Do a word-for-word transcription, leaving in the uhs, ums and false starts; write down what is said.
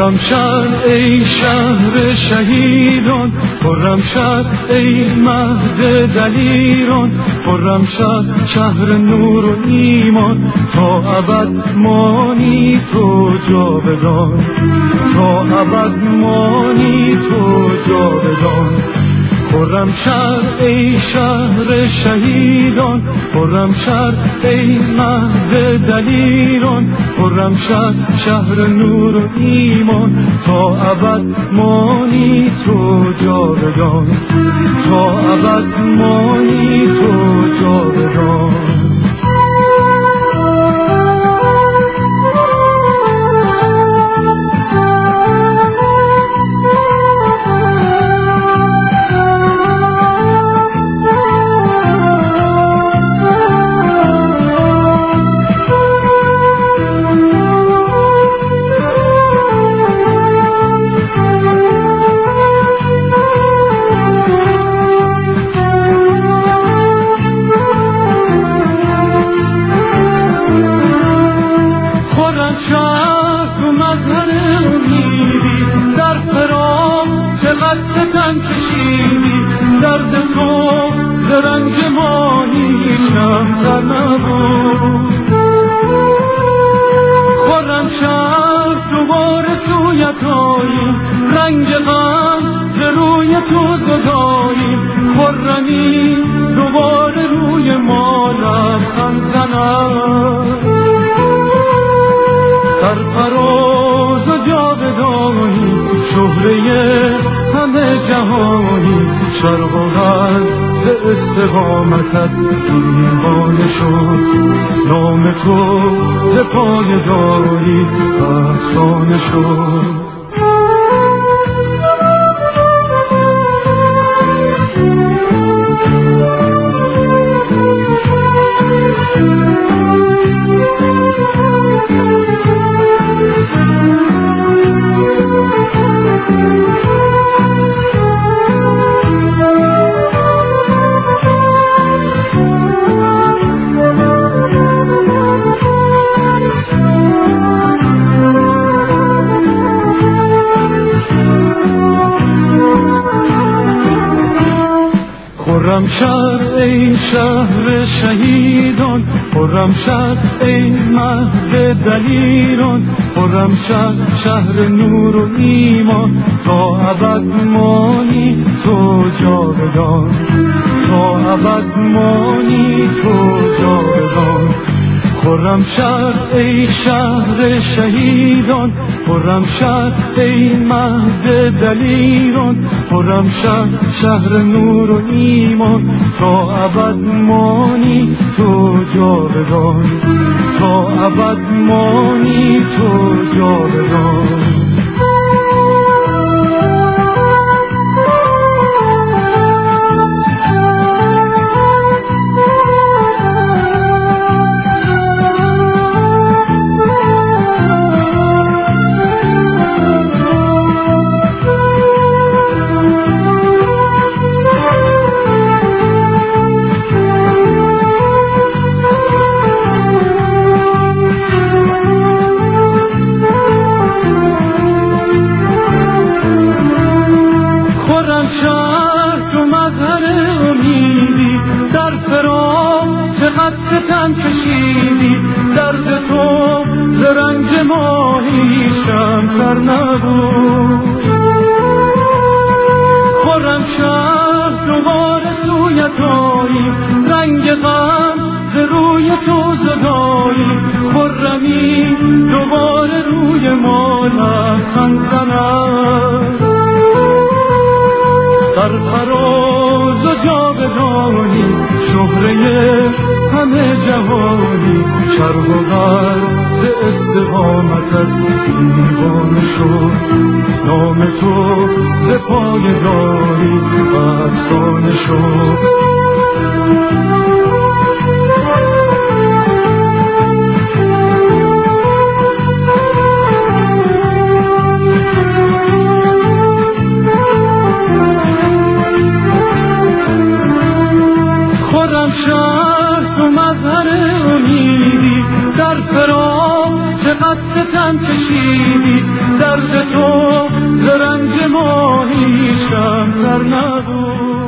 خرمشهر ای شهر شهیدان، خرمشهر ای مهد دلیران، خرمشهر شهر نور و ایمان، تا ابد مانی تو جاودان، تا ابد مانی تو جاودان. خرمشهر ای شهر شهیدان، خرمشهر ای مهد دلیران، خرمشهر شهر نور و ایمان، تا ابد مانی تو جاودان، تا ابد مانی تو جاودان. درد تو درنگ ماهی کمتر نبود. خرمشهر دوباره سویت آییم، رنگ غم ز روی تو زداییم، خرمی دوباره روی ما لبخند زند. سرفراز و جاودانی، شهره همه جهانی، شرق و غرب ز استقامتت دیوانه شد، نام تو ز پایداری افسانه شد. خرمشهر ای شهر شهیدان، خرمشهر ای مهد دلیران، خرمشهر شهر نور و ایمان، تا ابد مانی تو جاودان، تا ابد مانی تو جاودان. خرمشهر ای شهر شهیدان، خرمشهر ای مهد دلیران، خرمشهر شهر نور و ایمان، تا ابد مانی تو جاودان، تا ابد مانی تو جاودان. خرمشهر تو مظهر امیدی، در فراق چقدر ستم کشیدی، درد تو ز رنج ماهی کمتر نبود. خرمشهر دوباره سویت آییم، رنگ غم ز روی تو زداییم، خرمی دوباره روی ما لبخند زند. سرفراز و جاودانی، شهره همه جهانی، شرق و غرب ز استقامتت دیوانه شد، نام تو ز پایداری افسانه شد. خرمشهر تو مظهر امیدی، در فراق چقدر ستم کشیدی، درد تو ز رنج ما هیچ کمتر نبود.